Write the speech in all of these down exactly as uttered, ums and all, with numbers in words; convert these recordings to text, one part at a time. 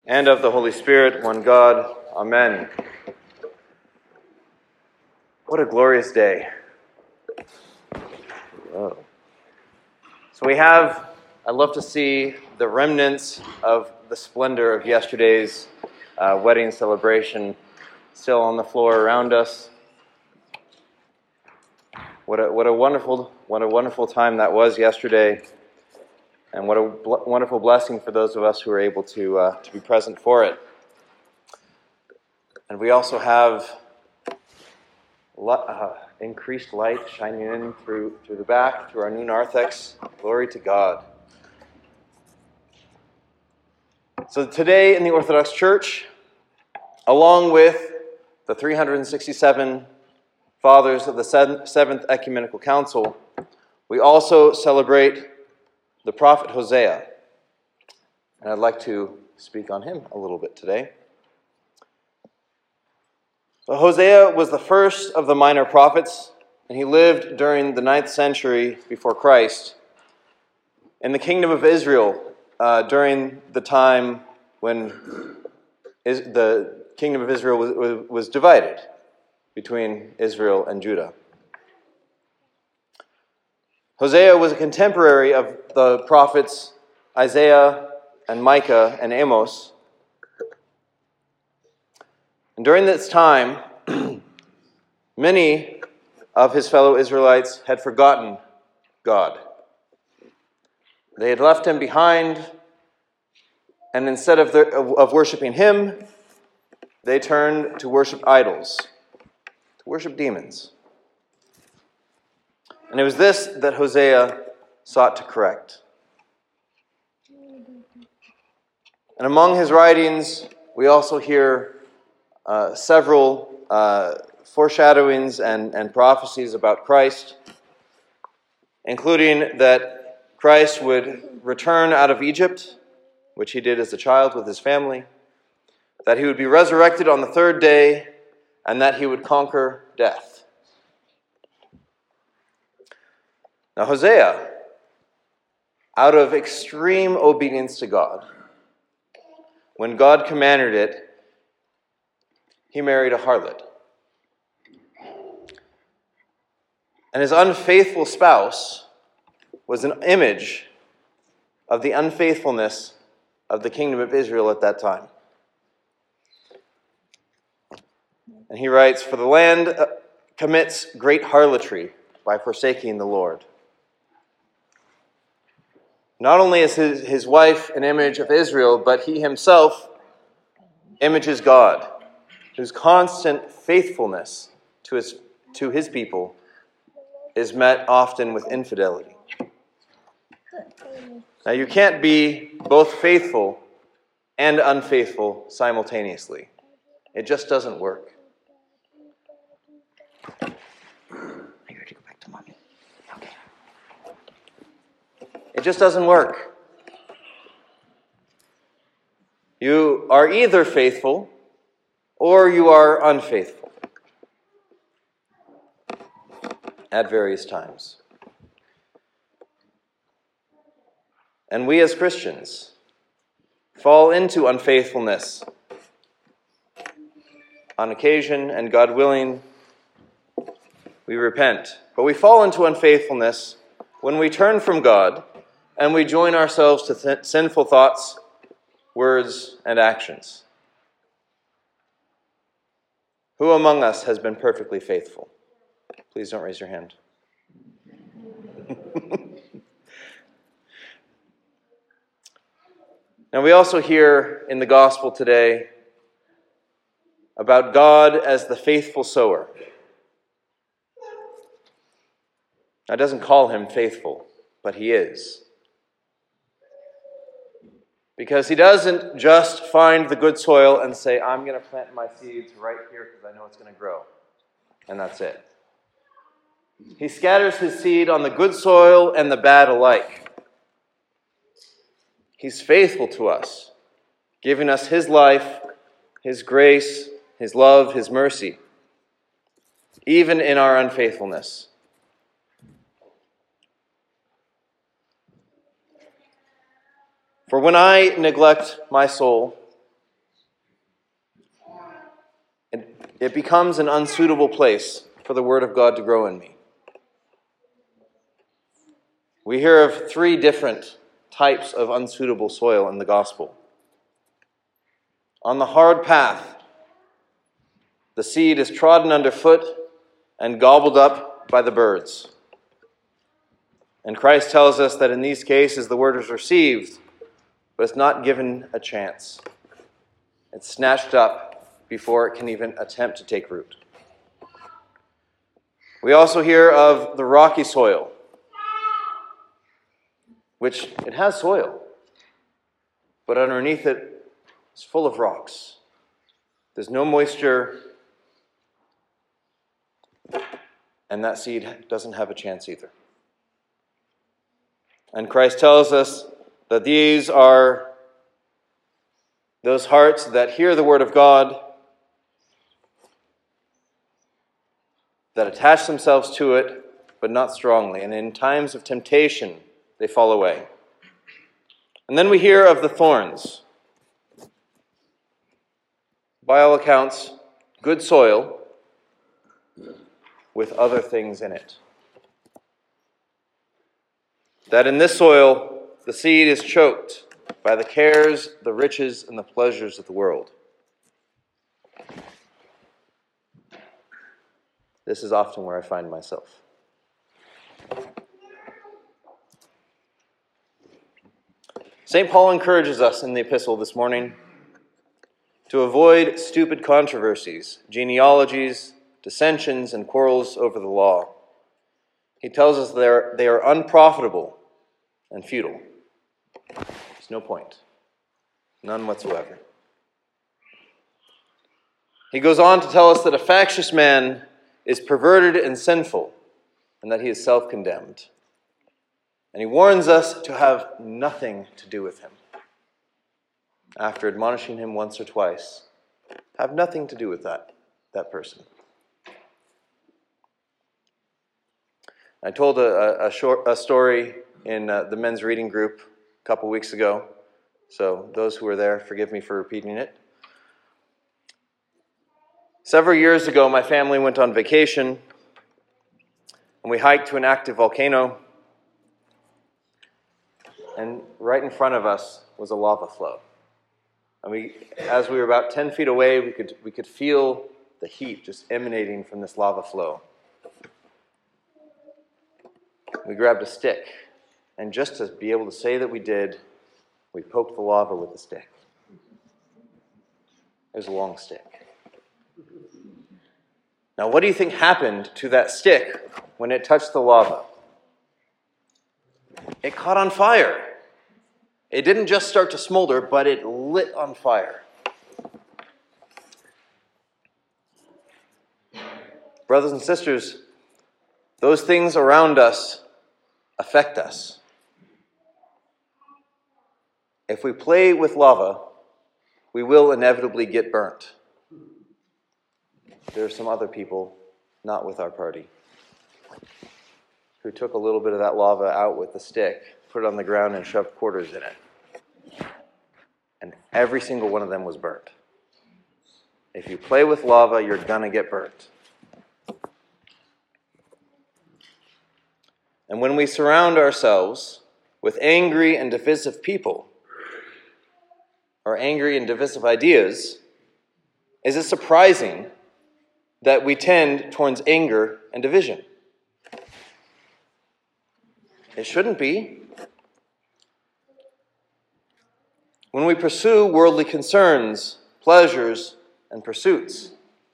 and of the Holy Spirit, one God. Amen. What a glorious day. Whoa. So we have, I love to see the remnants of the splendor of yesterday's uh, wedding celebration still on the floor around us. What a, what a wonderful, what a wonderful time that was yesterday, and what a bl- wonderful blessing for those of us who are able to uh, to be present for it. And we also have lo- uh, increased light shining in through through the back, through our new narthex. Glory to God. So today in the Orthodox Church, along with the three hundred sixty-seven Fathers of the Seventh Ecumenical Council, we also celebrate the prophet Hosea. And I'd like to speak on him a little bit today. So Hosea was the first of the minor prophets, and he lived during the ninth century before Christ in the kingdom of Israel uh, during the time when is, the kingdom of Israel was, was, was divided between Israel and Judah. Hosea was a contemporary of the prophets Isaiah and Micah and Amos. And during this time, many of his fellow Israelites had forgotten God. They had left him behind, and instead of, the, of worshiping him, they turned to worship idols, to worship demons. And it was this that Hosea sought to correct. And among his writings, we also hear uh, several uh, foreshadowings and, and prophecies about Christ, including that Christ would return out of Egypt, which he did as a child with his family, that he would be resurrected on the third day, and that he would conquer death. Now Hosea, out of extreme obedience to God, when God commanded it, he married a harlot. And his unfaithful spouse was an image of the unfaithfulness of the kingdom of Israel at that time. And he writes, "For the land commits great harlotry by forsaking the Lord." Not only is his, his wife an image of Israel, but he himself images God, whose constant faithfulness to his, to his people is met often with infidelity. Now, you can't be both faithful and unfaithful simultaneously. It just doesn't work. Are you ready to go back to mommy? Okay. It just doesn't work. You are either faithful or you are unfaithful at various times. And we as Christians fall into unfaithfulness on occasion, and God willing, we repent. But we fall into unfaithfulness when we turn from God and we join ourselves to th- sinful thoughts, words, and actions. Who among us has been perfectly faithful? Please don't raise your hand. Now, we also hear in the gospel today about God as the faithful sower. Now, it doesn't call him faithful, but he is. Because he doesn't just find the good soil and say, I'm going to plant my seeds right here because I know it's going to grow. And that's it. He scatters his seed on the good soil and the bad alike. He's faithful to us, giving us his life, his grace, his love, his mercy, even in our unfaithfulness. For when I neglect my soul it, it becomes an unsuitable place for the Word of God to grow in me. We hear of three different types of unsuitable soil in the gospel. On the hard path, the seed is trodden underfoot and gobbled up by the birds. And Christ tells us that in these cases the word is received, but it's not given a chance. It's snatched up before it can even attempt to take root. We also hear of the rocky soil, which it has soil, but underneath it is full of rocks. There's no moisture, and that seed doesn't have a chance either. And Christ tells us that these are those hearts that hear the word of God, that attach themselves to it, but not strongly. And in times of temptation, they fall away. And then we hear of the thorns. By all accounts, good soil with other things in it. That in this soil, the seed is choked by the cares, the riches, and the pleasures of the world. This is often where I find myself. Saint Paul encourages us in the epistle this morning to avoid stupid controversies, genealogies, dissensions, and quarrels over the law. He tells us they are, they are unprofitable and futile. There's no point. None whatsoever. He goes on to tell us that a factious man is perverted and sinful, and that he is self-condemned. And he warns us to have nothing to do with him. After admonishing him once or twice, have nothing to do with that, that person. I told a, a, short, a story in uh, the men's reading group a couple weeks ago, so those who were there, forgive me for repeating it. Several years ago, my family went on vacation, and we hiked to an active volcano, and right in front of us was a lava flow. And we, as we were about ten feet away, we could, we could feel the heat just emanating from this lava flow. We grabbed a stick, and just to be able to say that we did, we poked the lava with the stick. It was a long stick. Now, what do you think happened to that stick when it touched the lava? It caught on fire. It didn't just start to smolder, but it lit on fire. Brothers and sisters, those things around us affect us. If we play with lava, we will inevitably get burnt. There are some other people, not with our party, who took a little bit of that lava out with the stick, put it on the ground, and shoved quarters in it. And every single one of them was burnt. If you play with lava, you're going to get burnt. And when we surround ourselves with angry and divisive people, or angry and divisive ideas, is it surprising that we tend towards anger and division? It shouldn't be. When we pursue worldly concerns, pleasures, and pursuits,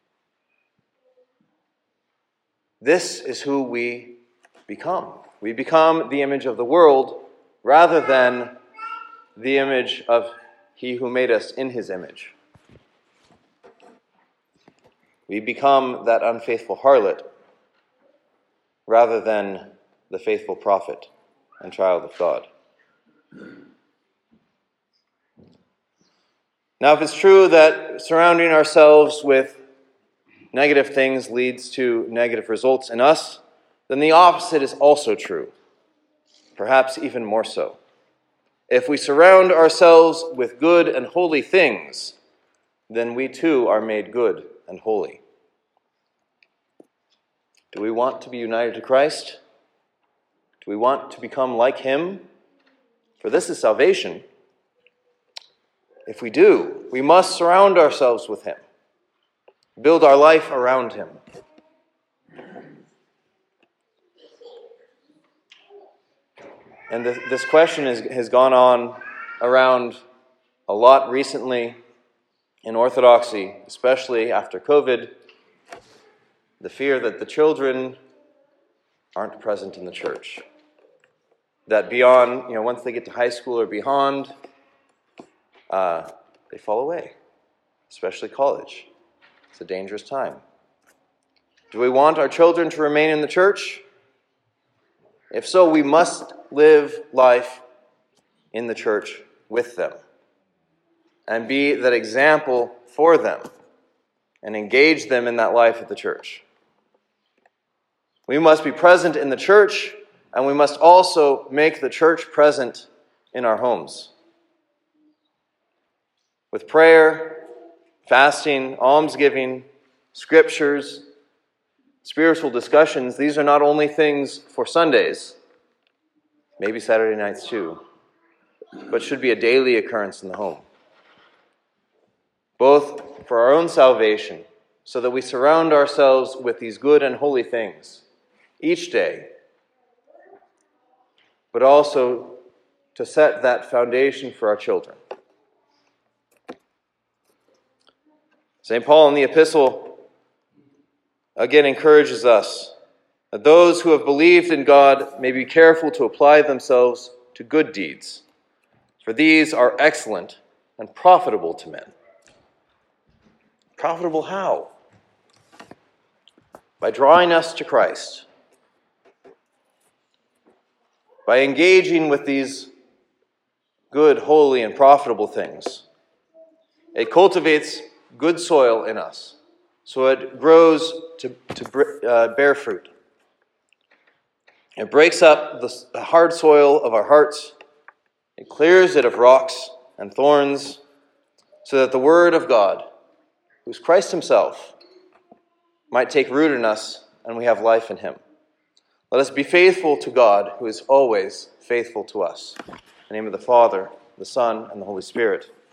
this is who we become. We become the image of the world rather than the image of He who made us in His image. We become that unfaithful harlot rather than the faithful prophet and child of God. Now, if it's true that surrounding ourselves with negative things leads to negative results in us, then the opposite is also true, perhaps even more so. If we surround ourselves with good and holy things, then we too are made good and holy. Do we want to be united to Christ? Do we want to become like him? For this is salvation. If we do, we must surround ourselves with him, build our life around him. And this, this question is, has gone on around a lot recently in Orthodoxy, especially after COVID, the fear that the children aren't present in the church. That beyond, you know, once they get to high school or beyond, uh, they fall away, especially college. It's a dangerous time. Do we want our children to remain in the church? If so, we must live life in the church with them and be that example for them and engage them in that life of the church. We must be present in the church, and we must also make the church present in our homes. With prayer, fasting, almsgiving, scriptures, spiritual discussions, these are not only things for Sundays, maybe Saturday nights too, but should be a daily occurrence in the home. Both for our own salvation, so that we surround ourselves with these good and holy things each day, but also to set that foundation for our children. Saint Paul in the epistle again encourages us that those who have believed in God may be careful to apply themselves to good deeds, for these are excellent and profitable to men. Profitable how? By drawing us to Christ. By engaging with these good, holy, and profitable things. It cultivates good soil in us, so it grows to, to uh, bear fruit. It breaks up the hard soil of our hearts. It clears it of rocks and thorns, so that the Word of God, who's Christ himself, might take root in us and we have life in him. Let us be faithful to God, who is always faithful to us. In the name of the Father, the Son, and the Holy Spirit.